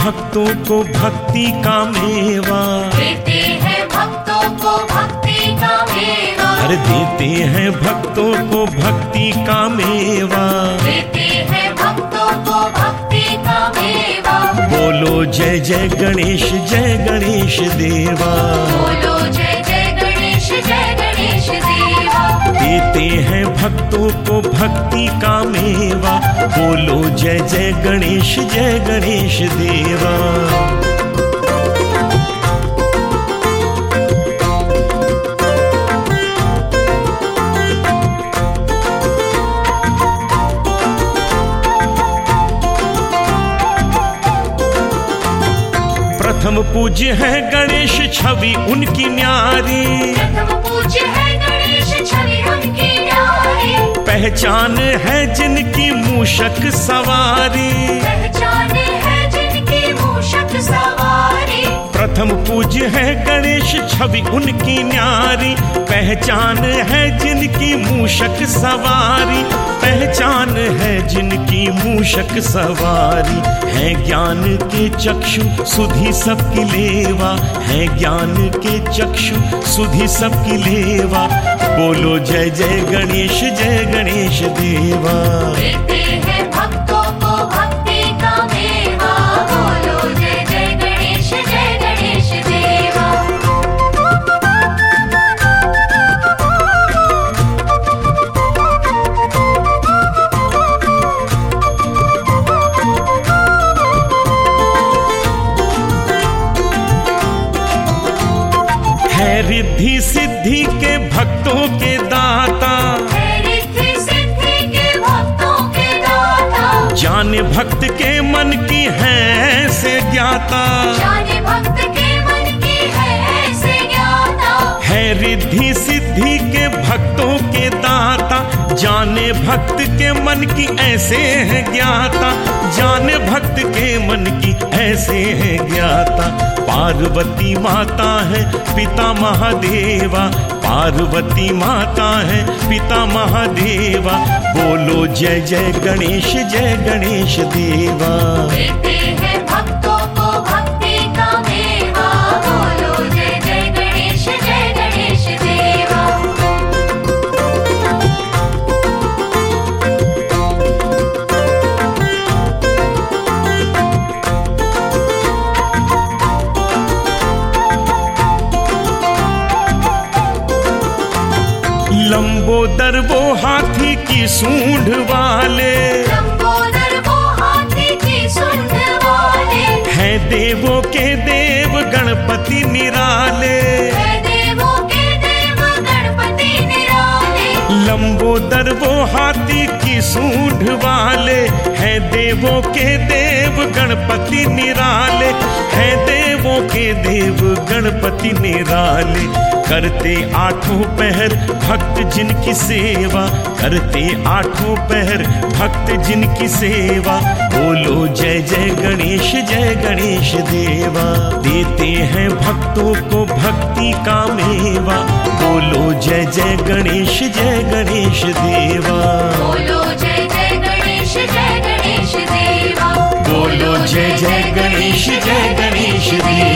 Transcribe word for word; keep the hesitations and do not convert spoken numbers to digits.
भक्तों को भक्ति का मेवा, देते हैं भक्तों को भक्ति का मेवा, हर देते हैं भक्तों को भक्ति का मेवा, देते हैं भक्तों को भक्ति का मेवा। बोलो जय जय गणेश जय गणेश देवा, बोलो जय जय गणेश जय गणेश देवा। देते हैं भक्तों को भक्ति का मेवा, बोलो जय जय गणेश जय गणेश देवा। प्रथम पूज्य है गणेश छवि उनकी न्यारी, प्रथम पूज्य है गणेश छवि उनकी न्यारी, पहचान है जिनकी मूषक सवारी, पहचान है जिनकी मूषक सवारी। प्रथम पूज्य है गणेश छवि उनकी न्यारी, पहचान है जिनकी मूषक सवारी, पहचान है जिनकी मूषक सवारी। है ज्ञान के चक्षु सुधि सबकी लेवा, है ज्ञान के चक्षु सुधि सबकी लेवा, बोलो जय जय गणेश जय गणेश देवा। देते हैं भक्तों को भक्ति का मेवा, बोलो जय जय गणेश जय गणेश देवा। है रिद्धि सिद्धि के भक्तों के दाता, है रिद्धि सिद्धि के भक्तों के दाता, जाने भक्त के मन की है से ज्ञाता, जाने भक्त के मन की है ऐसे ज्ञाता। है रिद्धि सिद्धि के भक्तों के दाता, जाने भक्त के मन की ऐसे है ज्ञाता, जाने भक्त के मन की ऐसे है ज्ञाता। पार्वती माता है पिता महादेवा, पार्वती माता है पिता महादेवा, बोलो जय जय गणेश जय गणेश देवा। देते हैं भक्तों को भक्ति का मेवा, बोलो जय जय गणेश जय गणेश देवा। लंबोदर वो हाथी की सूंड वाले, लंबोदर वो हाथी की सूंड वाले, हैं देवों के देव गणपति निराले, है देवों के देव गणपति निराले। लंबोदर वो हाथी की सूंड वाले, हैं देवों के देव गणपति निराले, हैं देवों के देव गणपति निराले। करते आठों पहर भक्त जिनकी सेवा, करते आठों पहर भक्त जिनकी सेवा, बोलो जय जय गणेश जय गणेश देवा। देते हैं भक्तों को भक्ति का मेवा, बोलो जय जय गणेश जय गणेश देवा। बोलो जय जय गणेश जय गणेश देवा, बोलो जय जय गणेश जय गणेश देवा।